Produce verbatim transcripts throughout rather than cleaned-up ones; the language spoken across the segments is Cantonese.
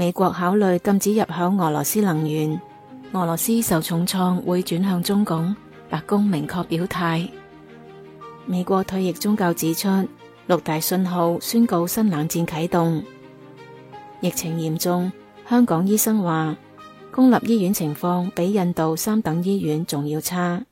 美國考慮禁止入口俄羅斯能源，俄羅斯受重創會轉向中共，白宮明確表態。美國退役宗教指出，六大信號宣告新冷戰啟動。疫情嚴重，香港醫生話，公立醫院情況比印度三等醫院仲要差。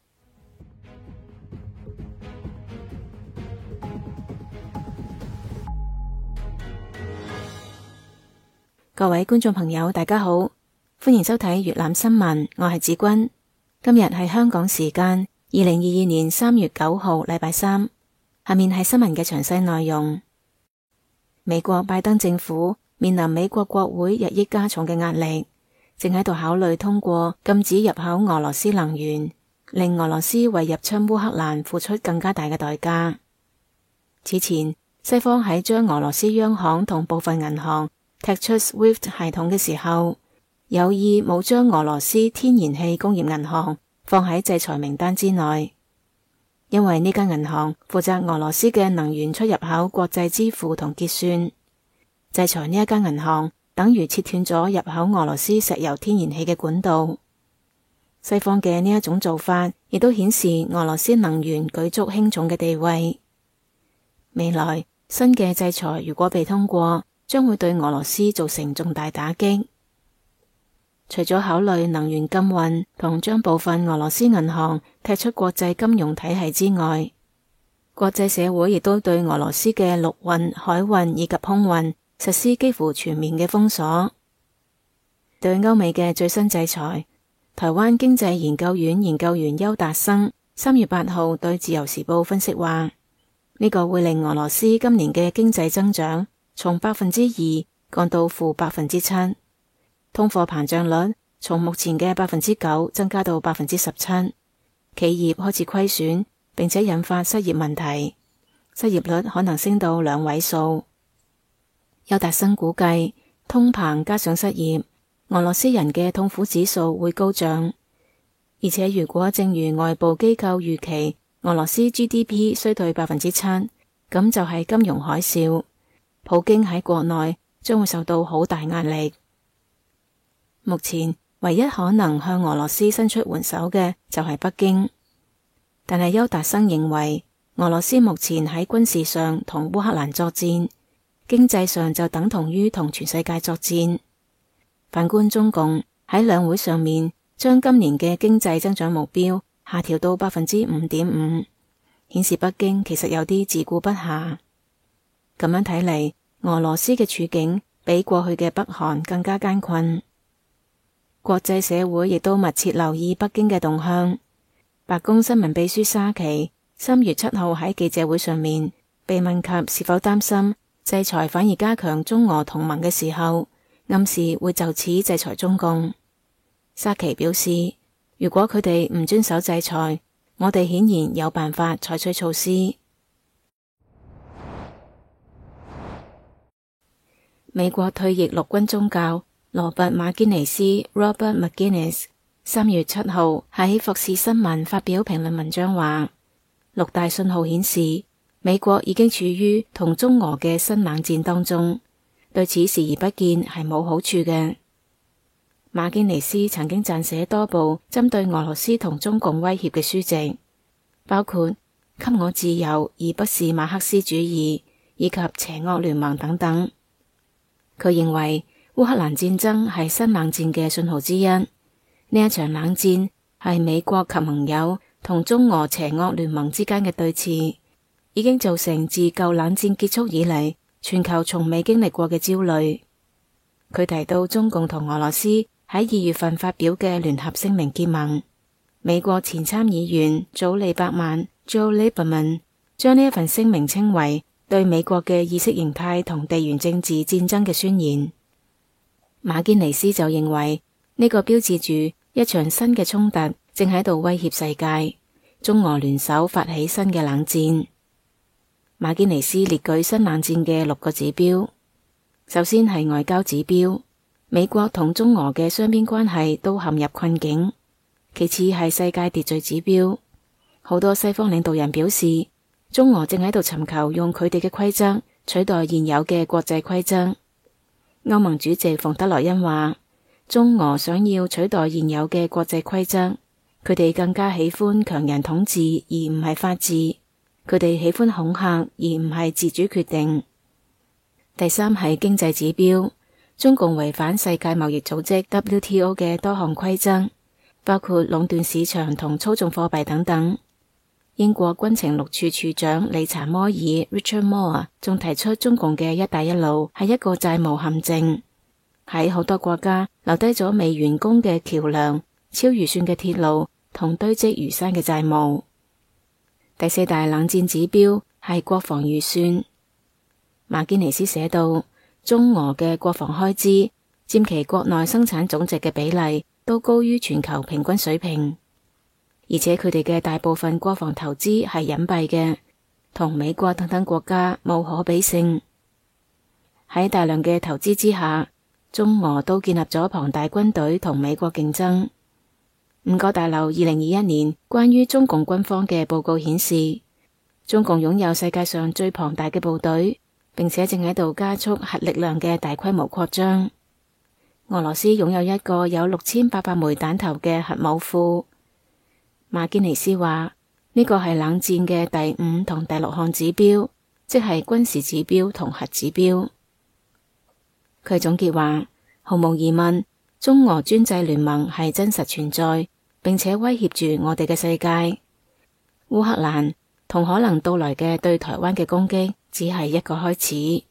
各位觀眾朋友，大家好，歡迎收睇粵覽新聞，我係子君。今日係香港時間二零二二年三月九號，禮拜三。下面係新聞嘅詳細內容。美國拜登政府面臨美國國會日益加重嘅壓力，正喺度考慮通過禁止入口俄羅斯能源，令俄羅斯為入侵烏克蘭付出更加大嘅代價。此前，西方喺將俄羅斯央行同部分銀行踢出 SWIFT 系統嘅時候，有意冇將俄羅斯天然氣工業銀行放喺制裁名單之內，因為呢間銀行負責俄羅斯嘅能源出入口國際支付同結算。制裁呢一間銀行等於切斷咗入口俄羅斯石油天然氣嘅管道。西方嘅呢一種做法亦都顯示俄羅斯能源舉足輕重嘅地位。未來新嘅制裁如果被通過，將會對俄羅斯造成重大打擊。除咗考慮能源禁運同將部分俄羅斯銀行踢出國際金融體系之外，國際社會亦都對俄羅斯嘅陸運、海運以及空運實施幾乎全面嘅封鎖。對歐美嘅最新制裁，台灣經濟研究院研究員邱達生三月八號對自由時報分析話，呢個會令俄羅斯今年嘅經濟增長從百分之二降到負百分之七，通貨膨脹率從目前嘅百分之九增加到百分之十七，企業開始虧損，並且引發失業問題，失業率可能升到兩位數。邱達生估計，通膨加上失業，俄羅斯人嘅痛苦指數會高漲，而且如果正如外部機構預期，俄羅斯 G D P 衰退百分之七，咁就係金融海嘯。普京喺國內將會受到好大壓力。目前唯一可能向俄羅斯伸出援手嘅就係北京，但係邱達生認為，俄羅斯目前喺軍事上同烏克蘭作戰，經濟上就等同於同全世界作戰。反觀中共喺兩會上面將今年嘅經濟增長目標下調到百分之五點五，顯示北京其實有啲自顧不暇。咁樣睇嚟，俄羅斯嘅處境比過去嘅北韓更加艱困。國際社會亦都密切留意北京嘅動向。白宮新聞秘書沙奇三月七號喺記者會上面被問及是否擔心制裁反而加強中俄同盟嘅時候，暗示會就此制裁中共。沙奇表示，如果佢哋唔遵守制裁，我哋顯然有辦法採取措施。美國退役陸軍中校羅拔馬堅尼斯 （Robert McGinnis） 三月七號喺霍士新聞發表評論文章話，六大信號顯示美國已經處於同中俄嘅新冷戰當中，對此視而不見係冇好處嘅。馬堅尼斯曾經撰寫多部針對俄羅斯同中共威脅嘅書籍，包括《給我自由而不是馬克思主義》以及《邪惡聯盟》等等。佢認為烏克蘭戰爭係新冷戰嘅信號之一，呢一場冷戰係美國及盟友同中俄邪惡聯盟之間嘅對峙，已經造成自舊冷戰結束以嚟全球從未經歷過嘅焦慮。佢提到中共同俄羅斯喺二月份發表嘅聯合聲明結盟，美國前參議員祖利伯曼 Joe Lieberman 將呢一份聲明稱為對美國嘅意識形態同地緣政治戰爭嘅宣言。馬堅尼斯就認為呢個標誌住一場新嘅衝突正喺度威脅世界，中俄聯手發起新嘅冷戰。馬堅尼斯列舉新冷戰嘅六個指標，首先係外交指標，美國同中俄嘅雙邊關係都陷入困境。其次係世界秩序指標，好多西方領導人表示，中俄正喺度尋求用佢哋嘅規則取代現有嘅國際規則。 歐盟主席馮德萊恩話，中俄想要取代現有嘅國際規則，佢哋更加喜歡強人統治而唔係法治，佢哋喜歡恐嚇而唔係自主決定。第三係經濟指標，中共違反世界貿易組織 W T O 嘅多項規則，包括壟斷市場同操縱貨幣等等。英國軍情六處處長理查摩爾 Richard Moore 仲提出中共嘅一帶一路係一個債務陷阱，喺好多國家留低咗未完工嘅橋樑、超預算嘅鐵路同堆積如山嘅債務。第四大冷戰指標係國防預算。馬堅尼斯寫道，中俄嘅國防開支佔其國內生產總值嘅比例都高於全球平均水平。而且佢哋嘅大部分國防投資係隱蔽嘅，同美國等等國家冇可比性。喺大量嘅投資之下，中俄都建立咗龐大軍隊同美國競爭。五角大樓二零二一年關於中共軍方嘅報告顯示，中共擁有世界上最龐大嘅部隊，並且正喺度加速核力量嘅大規模擴張。俄羅斯擁有一個有六千八百枚彈頭嘅核武庫。馬堅尼斯話，呢個係冷戰嘅第五同第六項指標，即係軍事指標同核指標。佢總結話，毫無疑問，中俄專制聯盟係真實存在，並且威脅住我哋嘅世界。烏克蘭同可能到來嘅對台灣嘅攻擊只係一個開始。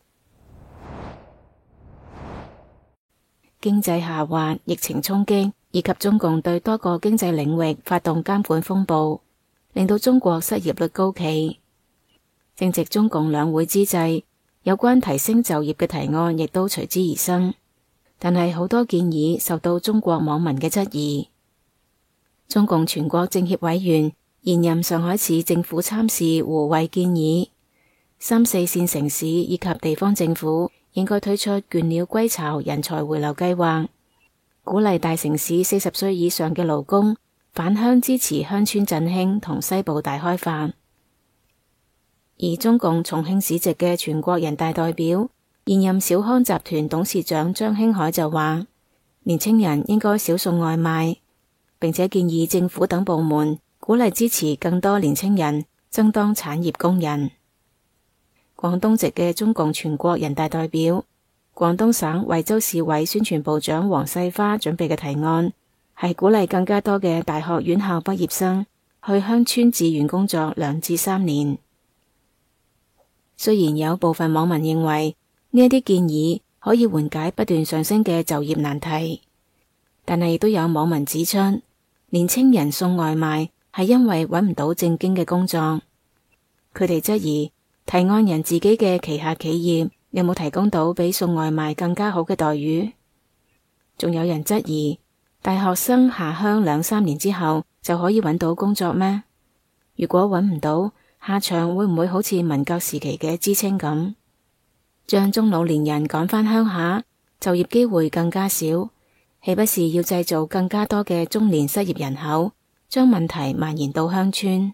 經濟下滑、疫情衝擊以及中共對多個經濟領域發動監管風暴，令到中國失業率高企。正值中共兩會之際，有關提升就業嘅提案亦都隨之而生，但係好多建議受到中國網民嘅質疑。中共全國政協委員、現任上海市政府參事胡慧建議，三四線城市以及地方政府應該推出倦鳥歸巢人才回流計劃，鼓勵大城市四十歲以上嘅勞工返鄉支持鄉村振興同西部大開發。而中共重慶市籍嘅全國人大代表、現任小康集團董事長張興海就話，年輕人應該少送外賣，並且建議政府等部門鼓勵支持更多年輕人爭當產業工人。廣東籍嘅中共全國人大代表、廣東省惠州市委宣傳部長黃世花準備嘅提案，係鼓勵更加多嘅大學院校畢業生去鄉村志願工作兩至三年。雖然有部分網民認為呢一啲建議可以緩解不斷上升嘅就業難題，但係亦都有網民指出，年輕人送外賣係因為揾唔到正經嘅工作。佢哋質疑提案人自己嘅旗下企業有冇提供到比送外賣更加好嘅待遇？仲有人質疑大學生下鄉兩三年之後就可以揾到工作咩？如果揾唔到，下場會唔會好似文革時期嘅知青咁，將中老年人趕返鄉下，就業機會更加少，豈不是要製造更加多嘅中年失業人口，將問題蔓延到鄉村？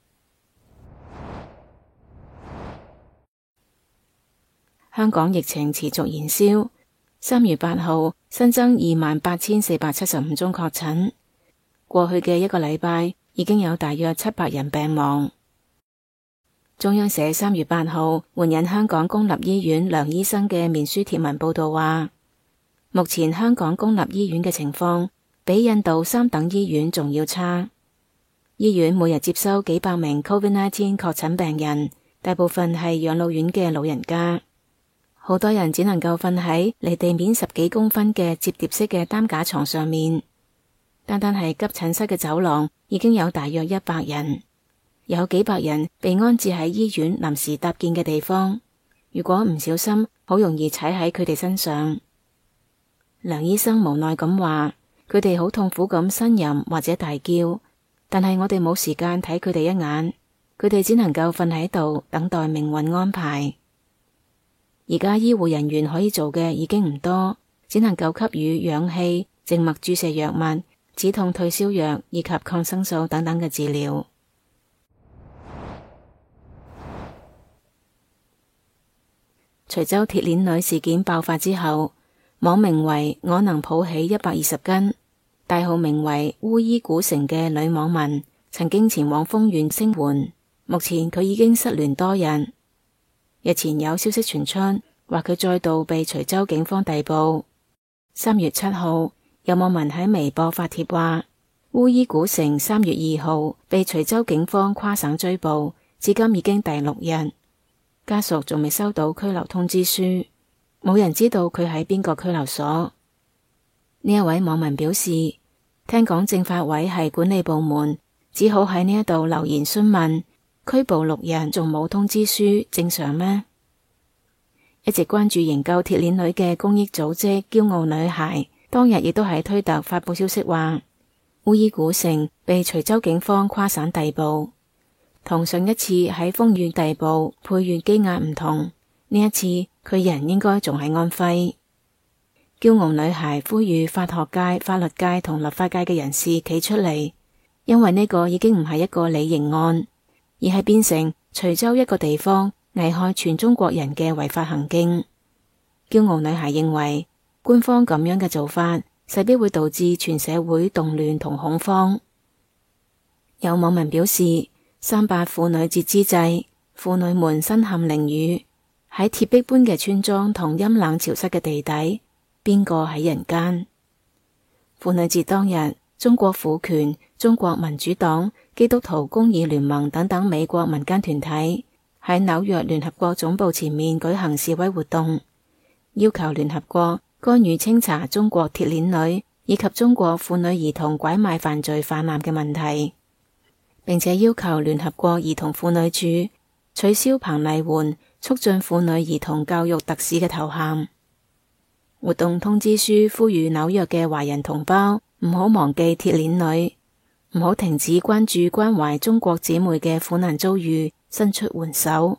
香港疫情持續延燒，三月八號新增二萬八千四百七十五宗確診，過去嘅一個禮拜已經有大約七百人病亡。中央社三月八號援引香港公立醫院梁醫生嘅面書貼文報道話，目前香港公立醫院嘅情況比印度三等醫院仲要差。醫院每日接收幾百名 Covid 十九 確診病人，大部分係養老院嘅老人家，好多人只能夠瞓喺離地面十幾公分嘅摺疊式嘅擔架床上面。單單係急診室嘅走廊已經有大約一百人。有幾百人被安置喺醫院臨時搭建嘅地方，如果唔小心，好容易踩喺佢哋身上。梁醫生無奈咁話，佢哋好痛苦咁呻吟或者大叫，但係我哋冇時間睇佢哋一眼，佢哋只能夠瞓喺度等待命運安排。而家醫護人員可以做嘅已經唔多，只能夠給予氧氣、靜脈注射藥物、止痛退燒藥以及抗生素等等嘅治療。徐州鐵鏈女事件爆發之後， 網名為我能抱起一百二十斤，大號名為烏衣古城嘅女網民，曾經前往豐縣聲援，目前佢已經失聯多日。日前有消息傳出，話佢再度被徐州警方逮捕。三月七號，有網民喺微博發帖話，烏衣古城三月二號被徐州警方跨省追捕，至今已經第六日，家屬仲未收到拘留通知書，冇人知道佢喺邊個拘留所。呢一位網民表示，聽講政法委係管理部門，只好喺呢一度留言詢問，拘捕六人仲冇通知書，正常咩？一直關注營救鐵鏈女嘅公益組織驕傲女孩，當日亦都喺推特發佈消息話，烏衣古城被徐州警方跨省逮捕，同上一次喺豐縣逮捕配縣羈押唔同，呢一次佢人應該仲喺安徽。驕傲女孩呼籲法學界、法律界同立法界嘅人士企出嚟，因為呢個已經唔係一個李刑案，而係變成徐州一個地方危害全中國人嘅違法行徑。驕傲女孩認為，官方咁樣嘅做法，勢必會導致全社會動亂同恐慌。有網民表示，三八婦女節之際，婦女們身陷囹圄，喺鐵壁般嘅村莊同陰冷潮濕嘅地底，邊個喺人間？婦女節當日，中國婦權、中國民主黨、基督徒公義聯盟等等美國民間團體喺紐約聯合國總部前面舉行示威活動，要求聯合國干預清查中國鐵鏈女以及中國婦女兒童拐賣犯罪泛濫嘅問題，並且要求聯合國兒童婦女處取消彭麗媛促進婦女兒童教育特使嘅頭銜。活動通知書呼籲紐約嘅華人同胞唔好忘記鐵鏈女，唔好停止關注關懷中國姊妹嘅苦難遭遇，伸出援手。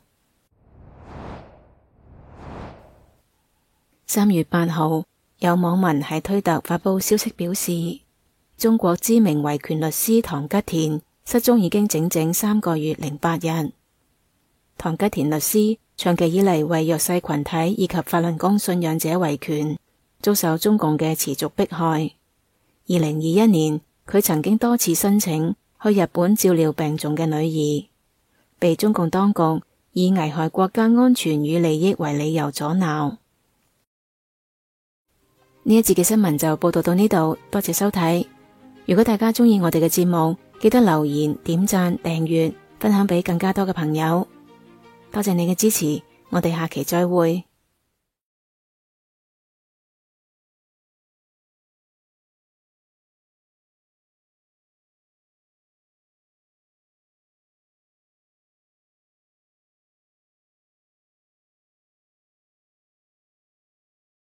三月八號，有網民喺推特發佈消息表示，中國知名維權律師唐吉田失蹤已經整整三個月零八日。唐吉田律師長期以嚟為弱勢群體以及法輪功信仰者維權，遭受中共嘅持續迫害。二零二一年，佢曾經多次申請去日本照料病重嘅女兒，被中共當局以危害國家安全與利益為理由阻撓。呢一節嘅新聞就報道到呢度，多謝收睇。如果大家鍾意我哋嘅節目，記得留言、點讚、訂閱、分享俾更加多嘅朋友。多謝你嘅支持，我哋下期再會。